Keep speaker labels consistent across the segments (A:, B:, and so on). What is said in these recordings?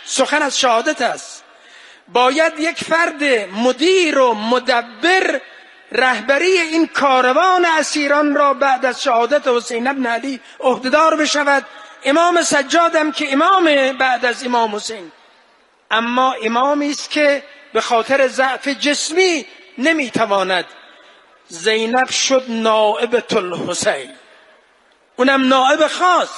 A: سخن از شهادت است. باید یک فرد مدیر و مدبر رهبری این کاروان اسیران را بعد از شهادت حسین بن علی عهدهدار بشود. امام سجاد هم که امام بعد از امام حسین، اما امامی است که به خاطر ضعف جسمی نمیتواند. زینب شد نائبة الحسین، اونم نائب خاص،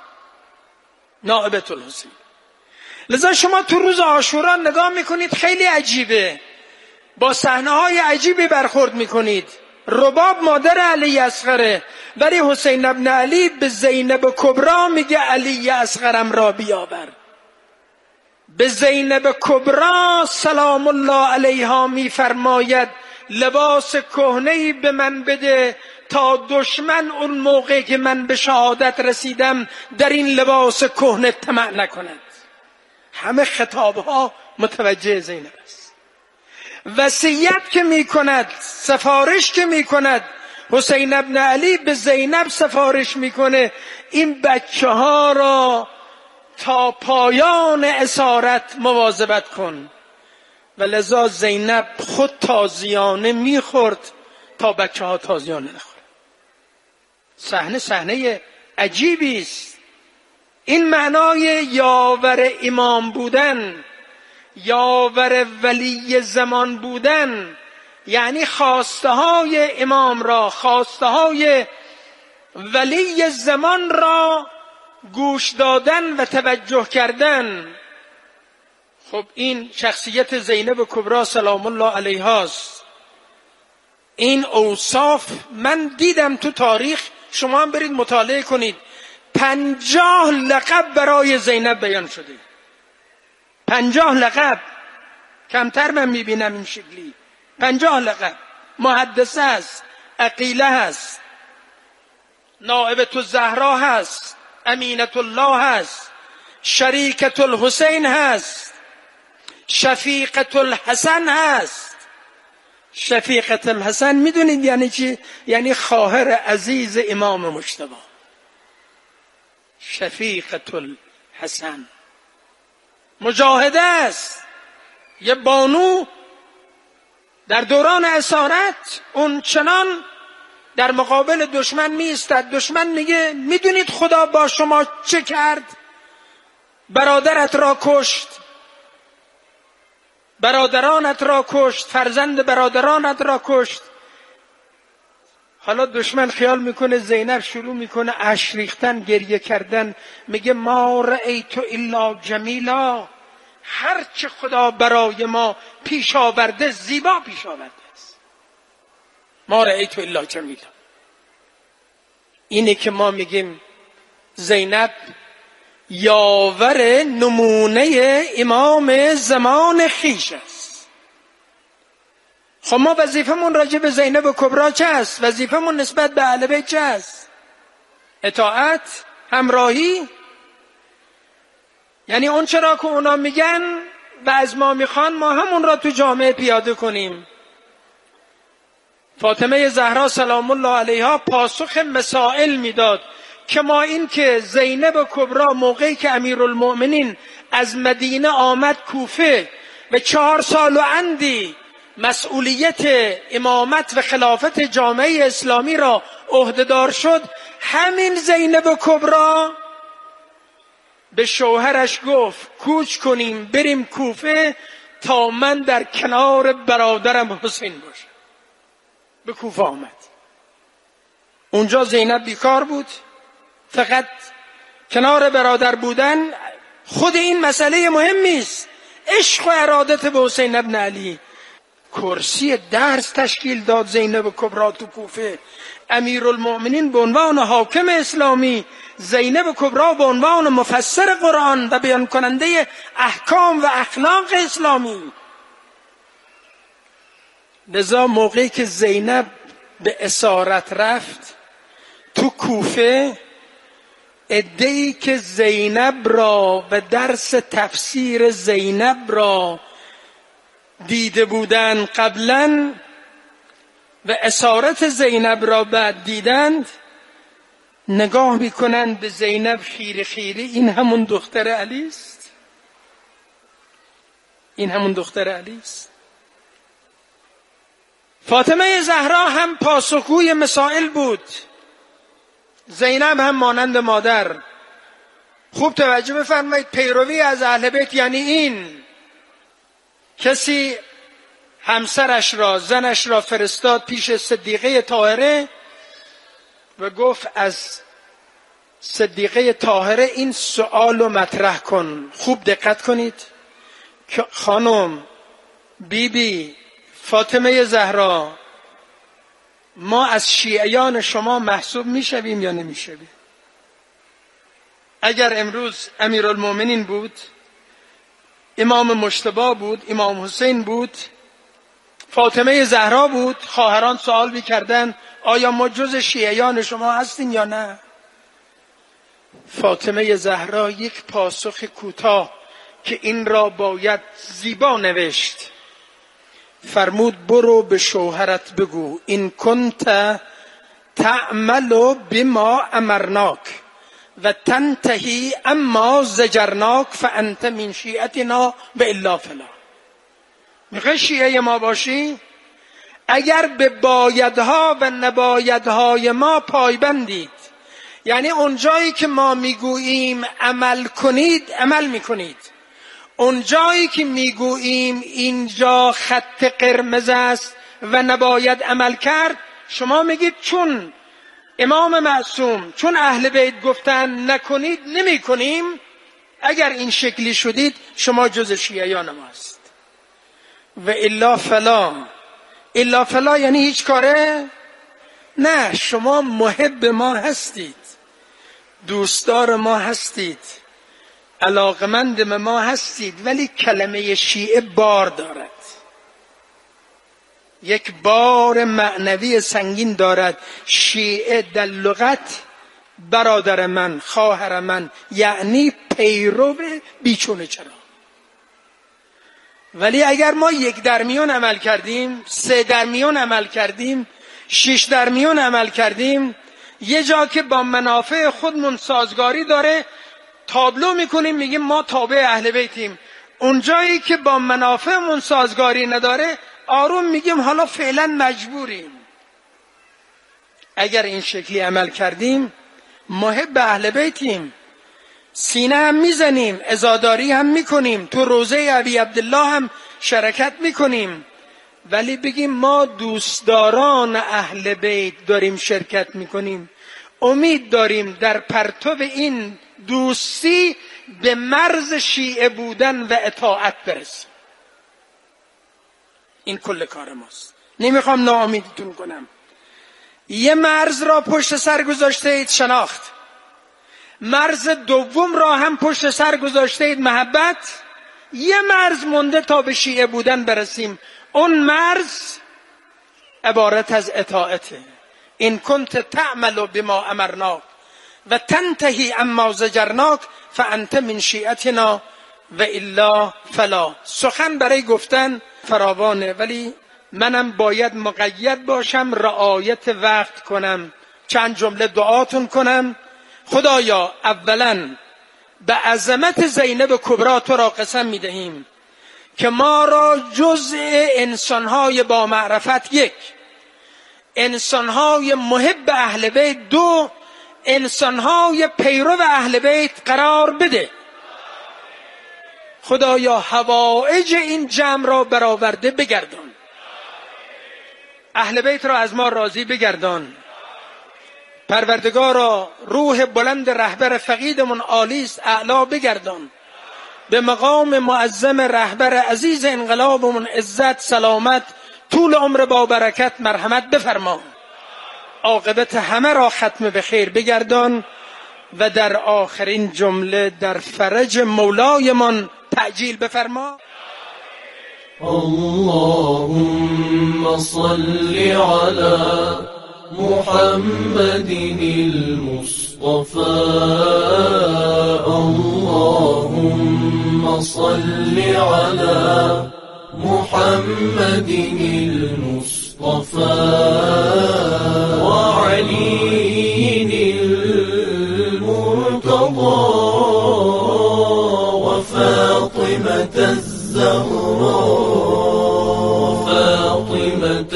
A: نائبة الحسین. لذا شما تو روز عاشورا نگاه میکنید خیلی عجیبه، با صحنه‌های عجیبی برخورد میکنید. رباب مادر علی اصغره، ولی حسین بن علی به زینب کبرا میگه علی اصغرم را بیاور. به زینب کبرا سلام الله علیها میفرماید لباس کهنه‌ای به من بده تا دشمن اون موقع که من به شهادت رسیدم در این لباس کهنه طمع نکند. همه خطابها متوجه زینب است. وصیت که میکند، سفارش که میکند، حسین ابن علی به زینب سفارش میکنه این بچه ها را تا پایان اسارت مواظبت کن. و لذا زینب خود تازیانه میخورد تا بچه ها تازیانه نخورد. صحنه عجیبی است. این معنای یاور امام بودن، یاور ولی زمان بودن، یعنی خواسته های امام را، خواسته های ولی زمان را گوش دادن و توجه کردن. خب این شخصیت زینب کبرا سلام الله علیها است. این اوصاف من دیدم تو تاریخ، شما هم برید مطالعه کنید. 50 لقب برای زینب بیان شده. 50 لقب، کمتر من میبینم این شکلی. 50 لقب. محدثه هست، عقیله هست، نائبة الزهرا هست، امینة الله هست، شریکة الحسین هست، شفیقة الحسن هست. شفیقة الحسن میدونید یعنی چی؟ یعنی خواهر عزیز امام مجتبی. شفیقة الحسن مجاهده است، یه بانو در دوران اسارت اون چنان در مقابل دشمن می ایستد. دشمن میگه میدونید خدا با شما چه کرد؟ برادرت را کشت، برادرانت را کشت، فرزند برادرانت را کشت. حالا دشمن خیال میکنه زینب شروع میکنه اشک ریختن، گریه کردن، میگه ما رأیت الا جمیلا، هر چه خدا برای ما پیش آورده زیبا پیش آورده است. ما رأیت الا جمیلا. اینه که ما میگیم زینب یاور نمونه امام زمان خیش است. خب ما وظیفمون راجع به زینب کبرا چه است؟ وظیفمون نسبت به اهل بیت چه است؟ اطاعت، همراهی. یعنی اون چرا که اونا میگن و از ما میخوان ما همون را تو جامعه پیاده کنیم. فاطمه زهرا سلام الله علیها پاسخ مسائل میداد که ما این که زینب کبرا موقعی که امیرالمؤمنین از مدینه آمد کوفه و 4 سال و اندی مسئولیت امامت و خلافت جامعه اسلامی را عهدهدار شد، همین زینب کبرا به شوهرش گفت کوچ کنیم بریم کوفه تا من در کنار برادرم حسین باشم. به کوفه آمد. اونجا زینب بیکار بود، فقط کنار برادر بودن. خود این مسئله مهمی است، عشق و ارادت به حسین ابن علی. کرسی درس تشکیل داد زینب کبرا تو کوفه. امیرالمؤمنین به عنوان حاکم اسلامی، زینب کبرا به عنوان مفسر قرآن و بیان کننده احکام و اخلاق اسلامی. لذا موقعی که زینب به اسارت رفت تو کوفه، عده‌ای که زینب را و درس تفسیر زینب را دیده بودند قبلا و اسارت زینب را بعد دیدند، نگاه میکنند به زینب خیره خیره، این همون دختر علی است. این همون دختر علی است. فاطمه زهرا هم پاسخگوی مسائل بود، زینب هم مانند مادر. خوب توجه بفرمایید، پیروی از اهل بیت یعنی این: کسی همسرش را، زنش را فرستاد پیش صدیقه طاهره و گفت از صدیقه طاهره این سؤال رو مطرح کن. خوب دقت کنید که خانم بیبی فاطمه زهرا، ما از شیعیان شما محسوب میشویم یا نمیشویم؟ اگر امروز امیرالمومنین بود، امام مجتبی بود، امام حسین بود، فاطمه زهرا بود، خواهران سوال میکردن آیا ما جز شیعیان شما هستیم یا نه؟ فاطمه زهرا یک پاسخ کوتاه که این را باید زیبا نوشت، فرمود برو به شوهرت بگو این کنت تعمل بما امرناک و تنتهی اما زجرناک فانت من شیعتنا و الا فلا. میخوای شیعه ما باشی؟ اگر به بایدها و نبایدهای ما پایبندید، یعنی اونجایی که ما میگوییم عمل کنید عمل میکنید، اونجایی که میگوییم اینجا خط قرمز است و نباید عمل کرد، شما میگید چون امام معصوم، چون اهل بیت گفتن نکنید نمی کنیم. اگر این شکلی شدید شما جز شیعیان ما است. و الا فلا. الا فلا یعنی هیچ کاره؟ نه، شما محب ما هستید، دوستدار ما هستید، علاقمند ما هستید، ولی کلمه شیعه بار دارد، یک بار معنوی سنگین دارد. شیعه در لغت برادر من، خواهر من، یعنی پیرو بیچون چرا. ولی اگر ما 1 در میون عمل کردیم، 3 در میون عمل کردیم، 6 در میون عمل کردیم، یه جا که با منافع خودمون سازگاری داره تابلو میکنیم، میگیم ما تابع اهل بیتیم. اون جایی که با منافعمون سازگاری نداره آروم میگیم حالا فعلا مجبوریم. اگر این شکلی عمل کردیم محب اهل بیتیم، سینه هم میزنیم، عزاداری هم میکنیم، تو روزه ابی عبدالله هم شرکت میکنیم، ولی بگیم ما دوستداران اهل بیت داریم شرکت میکنیم، امید داریم در پرتو این دوستی به مرز شیعه بودن و اطاعت برسیم. این کل کار ماست. نمیخوام ناامیدتون کنم. یه مرز را پشت سر گذاشته اید شناخت، مرز دوم را هم پشت سر گذاشته اید محبت، یه مرز مونده تا به شیعه بودن برسیم. اون مرز عبارت از اطاعته. این کنت تعمل بما امرناک و تنتهی اما زجرناک فانت من شیعتنا و الا فلا. سخن برای گفتن فراوانه، ولی منم باید مقید باشم، رعایت وقت کنم. چند جمله دعاتون کنم. خدایا اولا به عظمت زینب کبری تو را قسم میدهیم که ما را جزء انسانهای با معرفت، 1 انسانهای محب اهل بیت، 2 انسانهای پیرو اهل بیت قرار بده. خدایا حوائج این جمع را برآورده بگردان، اهل بیت را از ما راضی بگردان. پروردگارا روح بلند رهبر فقیدمون عالی است، اعلا بگردان. به مقام معظم رهبر عزیز انقلابمون عزت، سلامت، طول عمر با برکت مرحمت بفرما. عاقبت همه را ختم به خیر بگردان و در آخرین جمله در فرج مولایمان تعجیل بفرما.
B: اللهم صل على محمد المصطفى. اللهم صل على محمد المصطفى وعلي المرتضى وفاطمة الزهراء فاطمة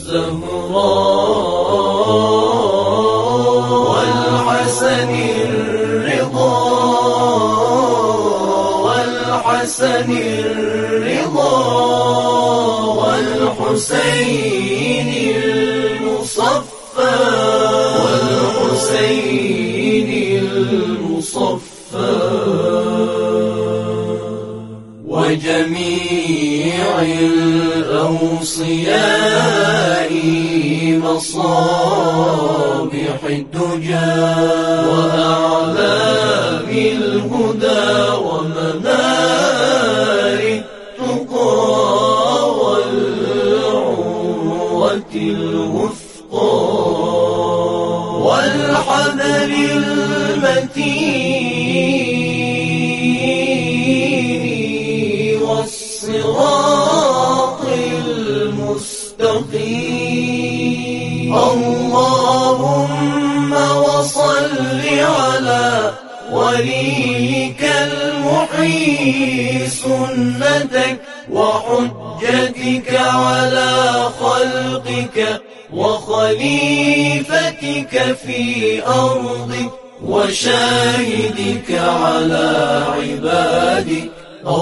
B: الزهراء والحسن الرضا والحسن الرضا والحسين المصفى والحسين المصفى وجميع الأوصياء مصابيح الدجى وأعلام الهدى ومنار التقى والعروة الوثقى والحبل المتين والصراط المستقيم اللهم وصل على وليك المحيي سنتك وحجتك على خلقك وخليفتك في أرضك وشاهدك على عبادك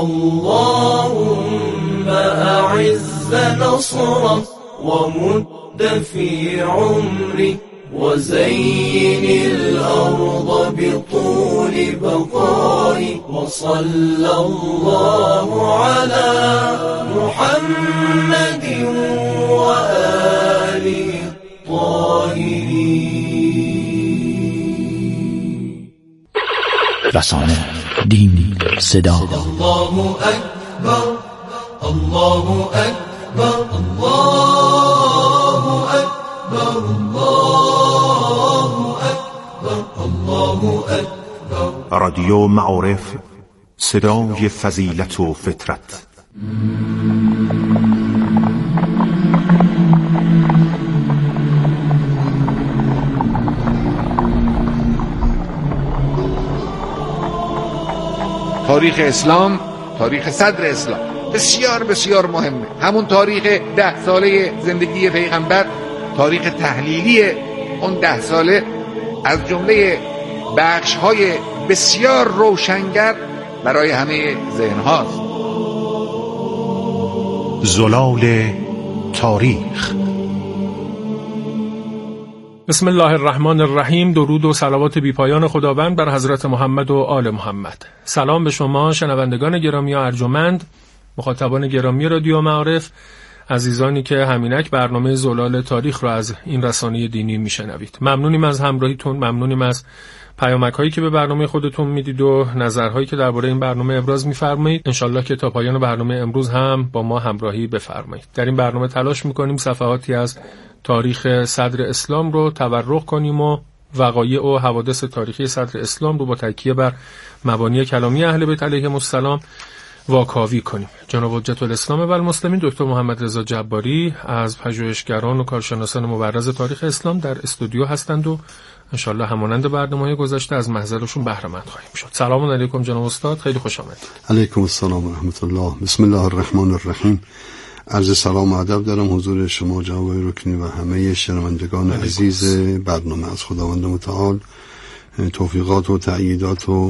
B: اللهم أعز نصرك ومد في عمرك وزين الأرض بطول بقائك وصلى الله على محمد وآله الطاهرين.
C: رسانه، دین، صدا.
B: الله أكبر الله أكبر الله أكبر الله أكبر الله أكبر.
D: رادیو معارف، صدای فضیلت و فطرت.
E: تاریخ اسلام، تاریخ صدر اسلام بسیار بسیار مهمه. همون تاریخ 10 ساله زندگی پیغمبر، تاریخ تحلیلی اون 10 ساله از جمله بخش‌های بسیار روشنگر برای همه ذهن هاست.
D: زلال تاریخ.
F: بسم الله الرحمن الرحیم. درود و صلوات بی پایان خداوند بر حضرت محمد و آل محمد. سلام به شما شنوندگان گرامی و ارجمند، مخاطبان گرامی رادیو معارف، عزیزانی که همینک برنامه زلال تاریخ را از این رسانه دینی میشنوید. ممنونیم از همراهیتون، ممنونیم از پیامک‌هایی که به برنامه خودتون میدید و نظرهایی که درباره این برنامه ابراز می‌فرمایید. انشالله که تا پایان برنامه امروز هم با ما همراهی بفرمایید. در این برنامه تلاش می‌کنیم صفحاتی از تاریخ صدر اسلام رو تورق کنیم و وقایع و حوادث تاریخی صدر اسلام رو با تکیه بر مبانی کلامی اهل بیت علیهم السلام واکاوی کنیم. جناب حجت الاسلام و المسلمین دکتر محمد رضا جباری از پژوهشگران و کارشناسان مبرز تاریخ اسلام در استودیو هستند و انشالله همانند برنامه‌های گذشته از محضرشون بهره مند خواهیم شد. سلام علیکم جناب استاد، خیلی خوش آمدید.
G: علیکم السلام و رحمت الله. بسم الله الرحمن الرحیم. عرض سلام و ادب دارم حضور شما جناب رکنی و همه شنوندگان عزیز برنامه. از خداوند متعال توفیقات و تأییدات و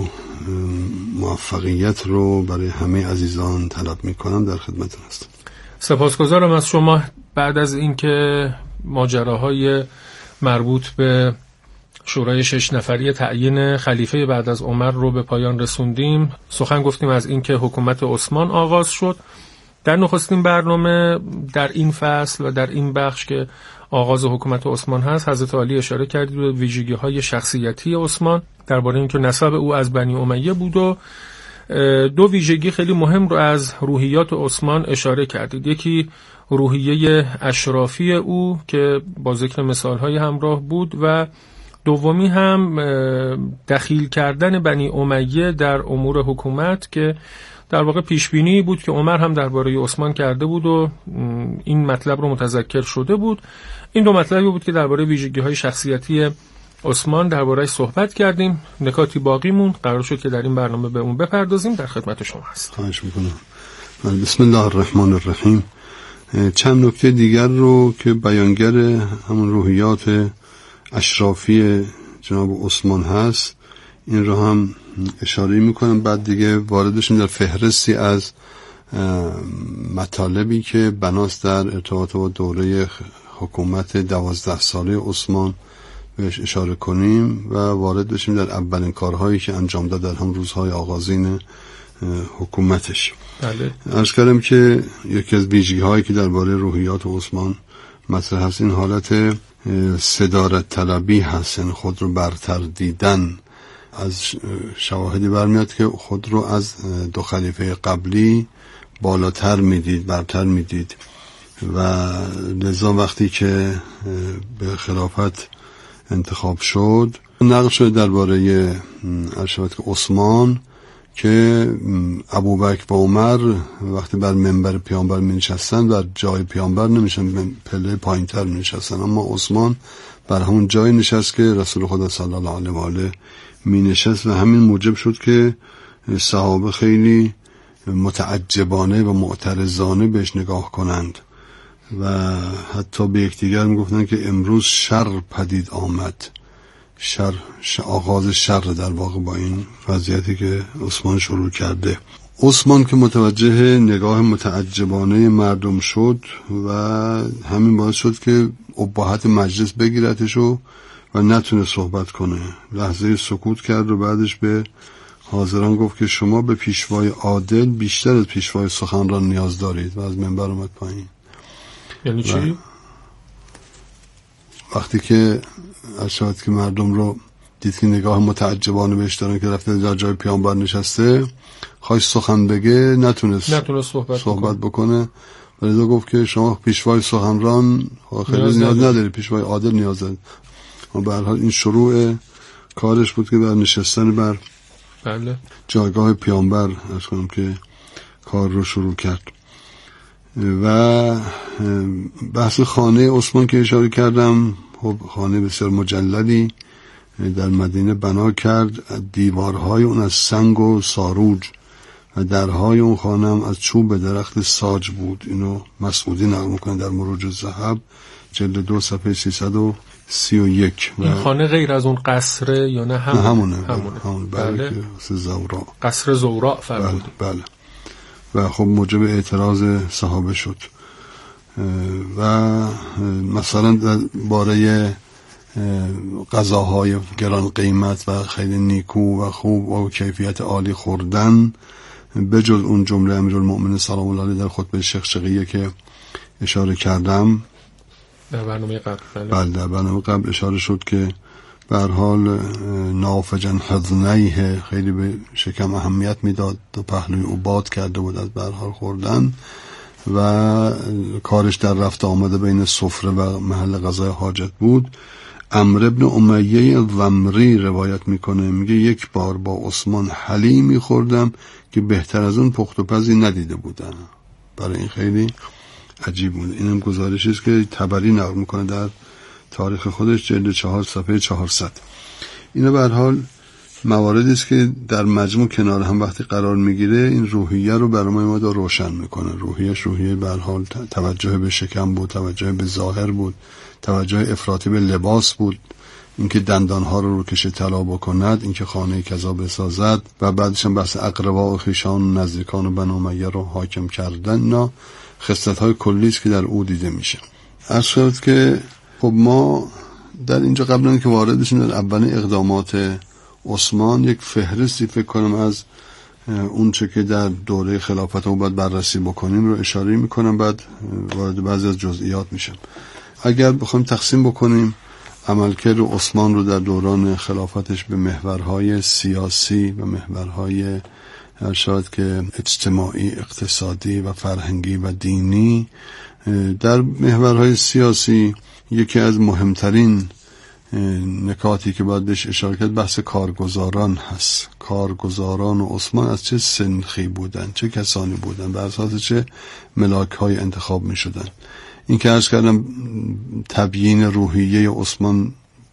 G: موفقیت رو برای همه عزیزان طلب می‌کنم. در خدمتتون هستم.
F: سپاسگزارم از شما. بعد از اینکه ماجراهای مربوط به شورای 6 نفری تعیین خلیفه بعد از عمر رو به پایان رسوندیم، سخن گفتیم از اینکه حکومت عثمان آغاز شد. در نخستین برنامه در این فصل و در این بخش که آغاز حکومت عثمان هست، حضرت علی اشاره کردید به ویژگی‌های شخصیتی عثمان، درباره اینکه نسب او از بنی امیه بود و دو ویژگی خیلی مهم رو از روحیات عثمان اشاره کردید. یکی روحیه اشرافی او که با ذکر مثال‌های همراه بود و دومی هم دخیل کردن بنی امیه در امور حکومت که در واقع پیشبینی بود که عمر هم درباره عثمان کرده بود و این مطلب رو متذکر شده بود. این دو مطلبی بود که درباره ویژگی‌های شخصیتی عثمان درباره‌اش صحبت کردیم. نکاتی باقی موند، قرار شد که در این برنامه به اون بپردازیم. در خدمت شما هست.
G: خواهش می‌کنم. بسم الله الرحمن الرحیم. چند نکته دیگر رو که بیانگر همون روحیات اشرافی جناب عثمان هست این رو هم اشاره میکنم، بعد دیگه واردشون در فهرستی از مطالبی که بناست در ارتباط با دوره حکومت 12 ساله عثمان بهش اشاره کنیم و وارد بشیم در اولین کارهایی که انجام داد در هم روزهای آغازین حکومتش.
F: بله.
G: عرض کردم که یکی از ویژگی هایی که درباره روحیات عثمان مطرح هست این حالت صدارت طلبی هست، یعنی خود رو برتر دیدن. از شواهدی برمیاد که خود رو از دو خلیفه قبلی بالاتر میدید، برتر میدید و لذا وقتی که به خلافت انتخاب شد نقل شد درباره ارشد که عثمان که ابوبکر و عمر وقتی بر منبر پیامبر می نشستن بر جای پیامبر نمیشن، پله پایینتر می نشستن، اما عثمان بر همون جای نشست که رسول خدا صلی الله علیه و آله می نشست و همین موجب شد که صحابه خیلی متعجبانه و معترضانه بهش نگاه کنند و حتی به یکدیگر میگفتن که امروز شر پدید آمد، آغاز شر در واقع با این وضعیتی که عثمان شروع کرده. عثمان که متوجه نگاه متعجبانه مردم شد و همین باعث شد که اباحت مجلس بگیرتش و نتونه صحبت کنه. لحظه سکوت کرد و بعدش به حاضران گفت که شما به پیشوای عادل بیشتر از پیشوای سخنران نیاز دارید و از منبر اومد پایین.
F: یعنی چی؟
G: وقتی که ارشاد که مردم رو دید که نگاه متعجبانه بهش دارن که رفته در جای پیامبر نشسته، خواهش سخن بگه نتونست صحبت بکنه ولی گفت که شما پیشوای سخنران خیلی نیاز نداری، پیشوای عادل نیاز دارید. به هر حال این شروع کارش بود که بر نشستن بر جایگاه پیامبر از کنم که کار رو شروع کرد. و بحث خانه عثمان که اشاره کردم، خانه بسیار مجللی در مدینه بنا کرد، دیوارهای اون از سنگ و ساروج و درهای اون خانه هم از چوب درخت ساج بود. اینو مسعودی نقل میکنه در مروج الذهب جلد 2 صفحه 331.
F: این خانه غیر از اون قصره یا نه؟
G: همونه.
F: بله. قصر زوراء فرمودی.
G: بله. و خب موجب اعتراض صحابه شد و مثلا در باره غذاهای گران قیمت و خیلی نیکو و خوب و کیفیت عالی خوردن بجز اون جمله امیرالمؤمنین سلام الله علیه در خطبه شقشقیه که اشاره کردم
F: در برنامه قبل.
G: بله در برنامه قبل اشاره شد که به هر حال نافجن حضنیه خیلی به شکم اهمیت میداد و پهلوی او باد کرده بود از به هر حال خوردن و کارش در رفت آمده بین سفره و محل غذای حاجت بود. عمرو ابن امیه ضمری روایت میکنه، میگه یک بار با عثمان حلیمی خوردم که بهتر از اون پخت و پزی ندیده بودم. برای این خیلی عجیب بود. اینم گزارشی است که طبری نقل میکنه در تاریخ خودش جلد 4 صفحه 400. اینا به هر حال مواردی است که در مجموع کنار هم وقتی قرار میگیره این روحیه رو برای ما روشن میکنه. روحیه به هر حال توجه به شکم بود، توجه به ظاهر بود، توجه افراطی به لباس بود، اینکه دندانها رو کش طلا بکند، اینکه خانه کذا بسازد و بعدش هم بحث اقربا و خویشان و نزدیکان و بنی امیه رو حاکم کردن. اینا خصلت‌های کلی است که در او دیده میشه. عرض شد که خب ما در اینجا قبل از که وارد بشیم در اولین اقدامات عثمان یک فهرستی فکر کنم از اون چه که در دوره خلافت او باید بررسی بکنیم رو اشاره میکنم، بعد وارد بعضی از جزئیات میشم. اگر بخوایم تقسیم بکنیم عملکرد عثمان رو در دوران خلافتش به محورهای سیاسی و محورهای ارشاد که اجتماعی، اقتصادی و فرهنگی و دینی، در محورهای سیاسی یکی از مهمترین نکاتی که باید بهش اشاره کرد بحث کارگزاران هست. کارگزاران و عثمان از چه سنخی بودن، چه کسانی بودن، بر اساس چه ملاک‌های انتخاب می شدن. این که عرض کردم تبیین روحیه عثمان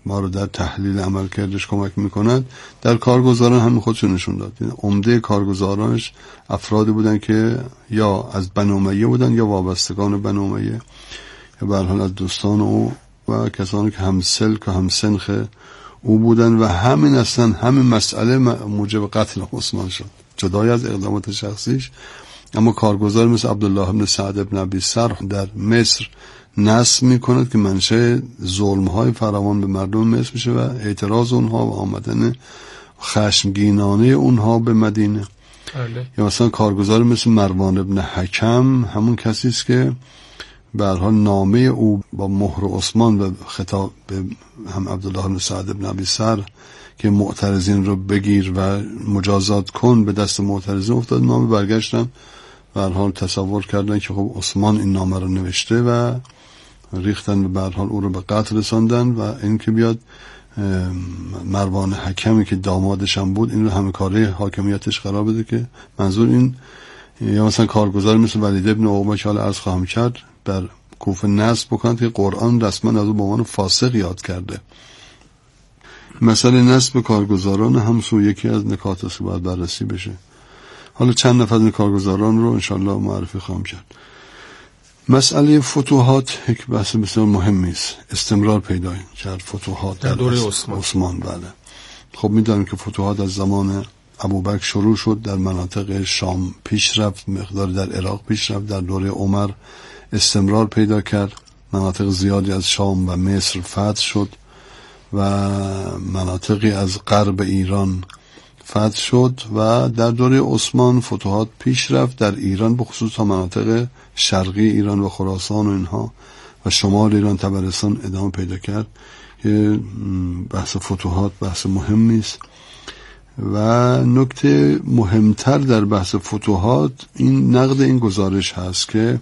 G: ما رو در تحلیل عمل کردش کمک میکنند، در کارگزاران همین خودشون نشون داد. عمده کارگزارانش افرادی بودن که یا از بنی امیه بودن یا وابستگان بنی امیه، یا به هر حال از دوستان او و کسانی که همسلک و همسنخ او بودن و همین اصلا همین مسئله موجب قتل عثمان شد، جدای از اقدامات شخصیش. اما کارگزار مثل عبدالله بن سعد بن ابی سرح در مصر نصب میکند که منشأ ظلم‌های فراوان به مردم مصر میشه و اعتراض اونها و آمدن خشمگینانه اونها به مدینه. یا مثلا کارگزار مثل مروان ابن حکم، همون کسی است که به هر حال نامه او با مهر عثمان و خطاب به هم عبدالله بن سعد بن ابی سرح که معترضین رو بگیر و مجازات کن به دست معترضین افتاد. نامه برگشتن به هر حال تصور کردن که خب عثمان این نامه رو نوشته و ریختن و به هر حال او رو به قتل رساندن و این که بیاد مروان حکمی که دامادش هم بود این رو همه کاره حاکمیتش قرار بده. که منظور این، یا مثلا کارگزار مثل ولید ابن عقبه که حالا عرض خواهم کرد در کوفه نصب بکنند که قرآن رسما از او به عنوان فاسق یاد کرده. مسئله نصب کارگزاران هم یکی از نکات است که باید بررسی بشه. حالا چند نفر از کارگزاران رو انشالله معرفی خواهم کرد. مسئله فتوحات یک بحث بسیار مهمی است، استمرار پیدا کرد فتوحات در دوره عثمان. بله، خب می‌دونیم که فتوحات از زمان ابوبکر شروع شد، در مناطق شام پیش رفت، مقدار در عراق پیش رفت، در دوره عمر استمرار پیدا کرد، مناطق زیادی از شام و مصر فتح شد و مناطقی از غرب ایران فتح شد و در دوره عثمان فتوحات پیش رفت در ایران، به خصوص تا مناطق شرقی ایران و خراسان و اینها و شمال ایران طبرستان ادامه پیدا کرد. که بحث فتوحات بحث مهمی است و نکته مهمتر در بحث فتوحات این نقد این گزارش هست که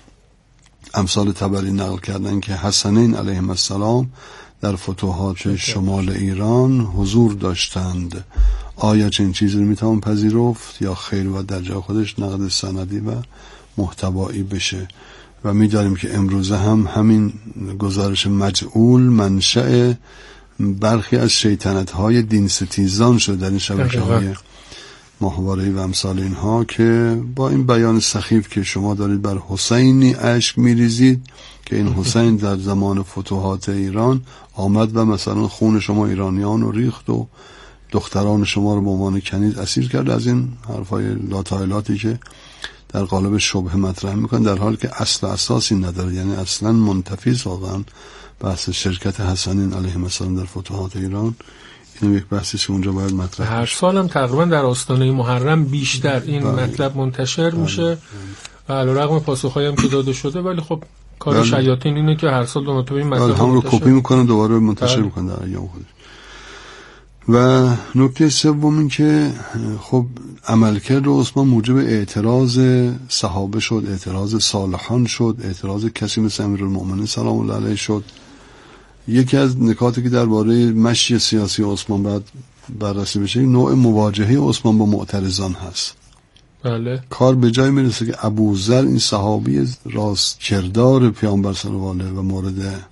G: امثال طبری نقل کردن که حسنین علیهم السلام در فتوحات شمال ایران حضور داشتند. آیا چنین چیزی رو میتوان پذیرفت یا خیر؟ و در جای خودش نقد سندی و محتوایی بشه. و می‌دانیم که امروزه هم همین گزارش مجعول منشأ برخی از شیطنت‌های دین ستیزان شد در این شبکه‌های ماهواره‌ای و امثال اینها، که با این بیان سخیف که شما دارید بر حسینی اشک می‌ریزید که این حسین در زمان فتوحات ایران آمد و مثلا خون شما ایرانیان رو ریخت و دختران شما رو به عنوان کنیز اسیر کرد. از این حرفای لاتایلاتی که در قالب شبهه مطرح میکنن، در حالی که اصل اساسی نداره، یعنی اصلا منتفی است واقعا بحث شرکت حسنین علیهم السلام در فتوحات ایران. این یک بحثی که اونجا باید مطرح
F: هر سال هم تقریبا در آستانه محرم بیشتر این مطلب منتشر میشه و علیرغم پاسخهایی هم که داده شده، ولی خب کار شیاطین اینه که هر سال دو مرتبه این مطلب
G: هم رو کپی میکنن دوباره منتشر میکنن در ایام خودش. و نکته سوم این که خب عملکرد عثمان موجب اعتراض صحابه شد، اعتراض صالحان شد، اعتراض کسی مثل امیرالمؤمنین سلام الله علیه شد. یکی از نکاتی که درباره مشی سیاسی عثمان باید بررسی بشه نوع مواجهه عثمان با معترضان هست.
F: بله.
G: کار به جای میرسه که ابوذر این صحابی راست کردار پیامبر صلی الله علیه و مورد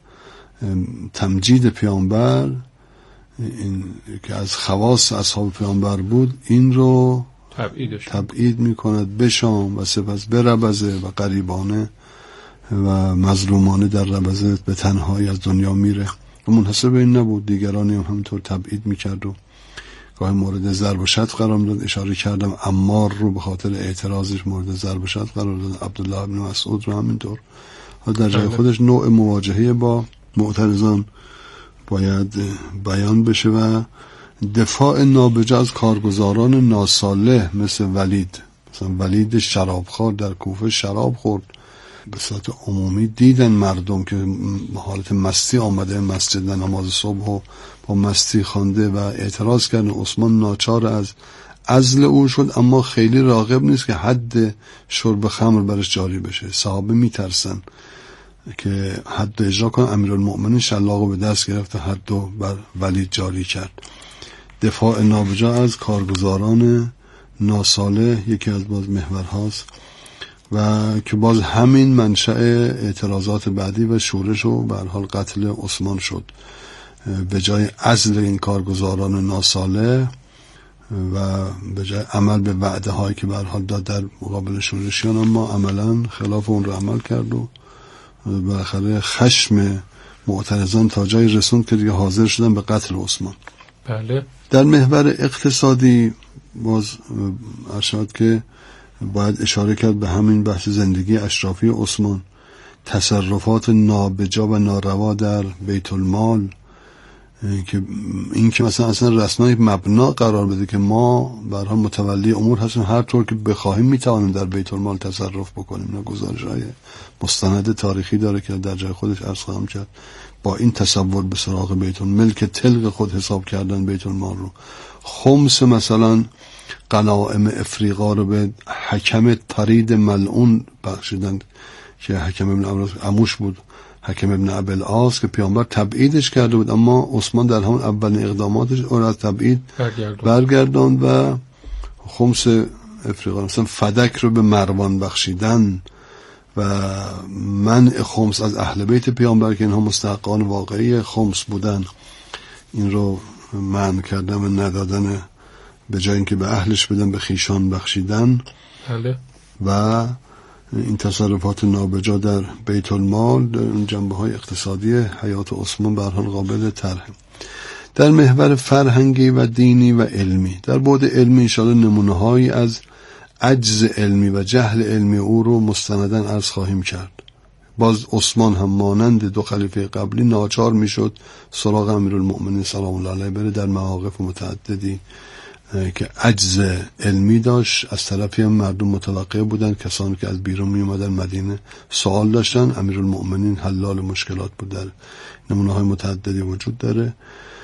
G: تمجید پیامبر، این که از خواص اصحاب پیامبر بود، این رو تبعید میکند به شام و سپس به ربزه و غریبانه و مظلومانه در ربزه به تنهایی از دنیا میره. و منحصر به این نبود، دیگرانی هم همینطور تبعید میکرد و گاهی مورد ضرب و شتم قرار میداد. اشاره کردم عمار رو به خاطر اعتراضش مورد ضرب و شتم قرار داد، عبدالله بن مسعود رو همینطور. در جای خودش نوع مواجهه با معترضان باید بیان بشه و دفاع نابجا از کارگزاران ناصالح مثل ولید، مثلا ولید شرابخوار در کوفه شراب خورد، به صورت عمومی دیدن مردم که حالت مستی آمده مسجد و نماز صبح و با مستی خوانده و اعتراض کردن. عثمان ناچار از عزل او شد، اما خیلی راغب نیست که حد شرب خمر برش جاری بشه. صحابه میترسن که حد اجرا کن. امیرالمؤمنین شلاقو به دست گرفت و حدو بر ولید جاری کرد. دفاع نابجا از کارگزاران ناصالح یکی از باز محورهاست و که باز همین منشأ اعتراضات بعدی و شورش و به هر حال قتل عثمان شد. به جای عزل این کارگزاران ناصالح و به جای عمل به وعده هایی که به هر حال داد در مقابل شورشیان، اما عملا خلاف اون رو عمل کرد و بالاخره خشم معترضان تا جای رسوند که دیگه حاضر شدن به قتل عثمان.
F: بله.
G: در محور اقتصادی باز ارشاد که باید اشاره کرد به همین بحث زندگی اشرافی عثمان، تصرفات نابجا و ناروا در بیت المال، که این که مثلا اصلا رسمای مبنا قرار بده که ما برها متولی امور هستیم، هر طور که بخواهیم میتوانیم در بیت المال تصرف بکنیم. اینا گزارش‌های مستند تاریخی داره که در جای خودش عرض خواهم کرد. با این تصور به سراغ بیت المال، ملک تلق خود حساب کردن بیت المال رو. خمس مثلا غنایم افریقا رو به حکم طرید ملعون بخشیدن که حکم ابن عموش بود، حکم ابن ابوالعاص، که پیامبر تبعیدش کرده بود، اما عثمان در همون اولین اقداماتش اون از تبعید برگرداند و خمس افریقا مثلا فدک رو به مروان بخشیدن و منع خمس از اهل بیت پیامبر که اینها مستحقان واقعی خمس بودن، این رو منع کردن و ندادن، به جای اینکه به اهلش بدن به خیشان بخشیدن.
F: بله.
G: و این تصرفات نابجا در بیت المال در جنبه‌های اقتصادی حیات عثمان به هر حال قابل طرح. در محور فرهنگی و دینی و علمی، در بعد علمی انشاءالله نمونه‌هایی از عجز علمی و جهل علمی او رو مستنداً عرض خواهیم کرد. باز عثمان هم مانند دو خلیفه قبلی ناچار میشد سراغ امیرالمؤمنین سلام الله علیه بره در مواقف متعددی که عجز علمی داشت. از طرفی هم مردم متوقع بودن، کسانی که از بیرون می اومدن مدینه سوال داشتن، امیرالمؤمنین حلال مشکلات بود. در نمونه های متعددی وجود داره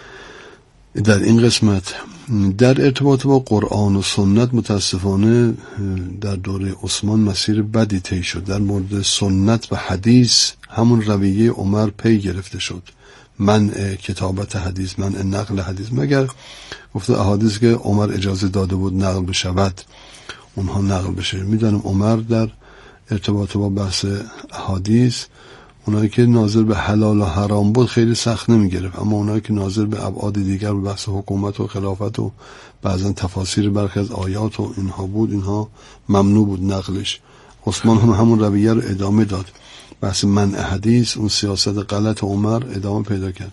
G: در این قسمت. در ارتباط با قرآن و سنت متاسفانه در دوره عثمان مسیر بدی طی شد. در مورد سنت و حدیث همون رویه عمر پی گرفته شد، منع کتابت حدیث، منع نقل حدیث، مگر گفته احادیث که عمر اجازه داده بود نقل بشود اونها نقل بشه. میدونم عمر در ارتباط با بحث احادیث اونایی که ناظر به حلال و حرام بود خیلی سخت نمیگرفت، اما اونایی که ناظر به ابعاد دیگر به بحث حکومت و خلافت و بعضا تفاسیر برخی از آیات و اینها بود، اینها ممنوع بود نقلش. عثمان هم همون رویه رو ادامه داد، بحث منع حدیث، اون سیاست غلط عمر ادامه پیدا کرد.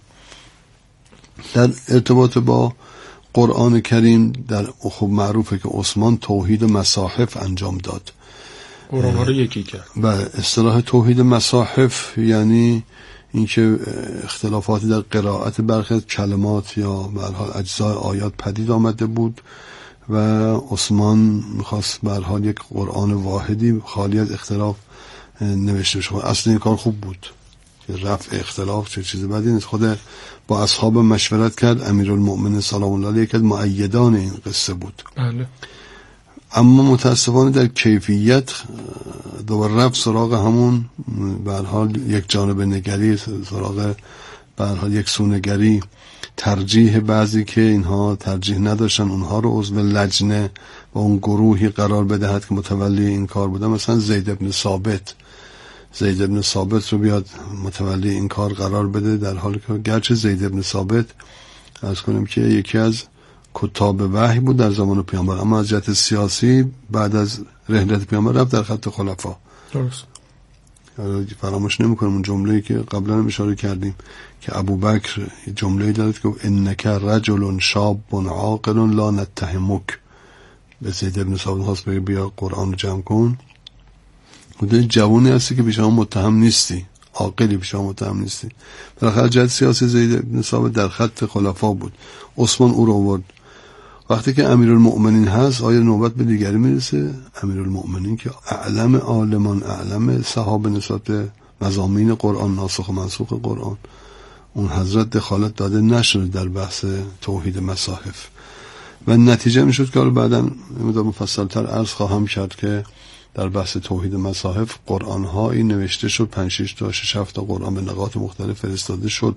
G: در ارتباط با قرآن کریم در خوب معروفه که عثمان توحید مصاحف انجام داد،
F: قرآن ها رو یکی کرد.
G: و اصطلاح توحید مصاحف یعنی اینکه اختلافاتی در قرائت برخی از کلمات یا به هر حال اجزای آیات پدید آمده بود و عثمان می‌خواست به هر حال یک قرآن واحدی خالی از اختلاف نوشته بشه. اصلا این کار خوب بود که رفع اختلاف چه چیز بدی نیست. خود با اصحاب مشورت کرد، امیرالمؤمنین سلام الله علیه که مؤیدان این قصه بود.
F: بله.
G: اما متاسفانه در کیفیت دوباره رفت سراغ همون به هر حال یک جانب نگری، سراغ به هر حال یک سونگری، ترجیح بعضی که اینها ترجیح نداشتن اونها رو عضو لجنه و اون گروهی قرار بدهد که متولی این کار بودن. مثلا زید ابن ثابت رو بیاد متولی این کار قرار بده، در حالی که گرچه زید ابن ثابت عرض کنیم که یکی از کتاب وحی بود در زمان پیامبر، اما از جهت سیاسی بعد از رحلت پیامبر رفت در خط خلفا.
F: درست.
G: فراموش نمی‌کنم اون جمله‌ای که قبلا هم اشاره کردیم که ابوبکر جمله‌ای داشت که انک رجل شاب عاقل لا نتهمک، به زید ابن ثابت خواست بگه بیا قرآن رو جمع کن، خودت جوانی هستی که به شما متهم نیستی، عاقلی به شما متهم نیستی. بالاخره جهت سیاسی زید ابن ثابت در خط خلفا بود. عثمان او رو آورد. وقتی که امیرالمؤمنین هست آیا نوبت به دیگری میرسه؟ امیرالمؤمنین که اعلم عالمان، اعلم صحابه نسبت مضامین قرآن، ناسخ و منسوخ قرآن، اون حضرت دخالت داده نشده در بحث توحید مصاحف و نتیجه میشد که بعداً مفصل‌تر عرض خواهم کرد که در بحث توحید مصاحف قرآن هایی نوشته شد، 5-6 تا 6-7 تا قرآن به نقاط مختلف فرستاده شد،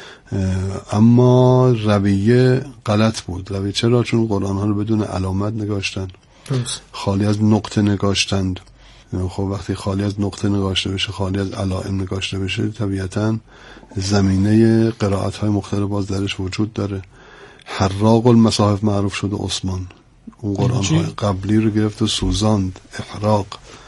G: اما رویه غلط بود. رویه چرا؟ چون قرآن ها رو بدون علامت نگاشتن، خالی از نقطه نگاشتند خب وقتی خالی از نقطه نگاشته بشه، خالی از علائم نگاشته بشه، طبیعتاً زمینه قرائت‌های مختلف باز درش وجود داره. حراق المصاحف معروف شده عثمان، اون قرآن‌های قبلی رو گرفت و سوزاند، احراق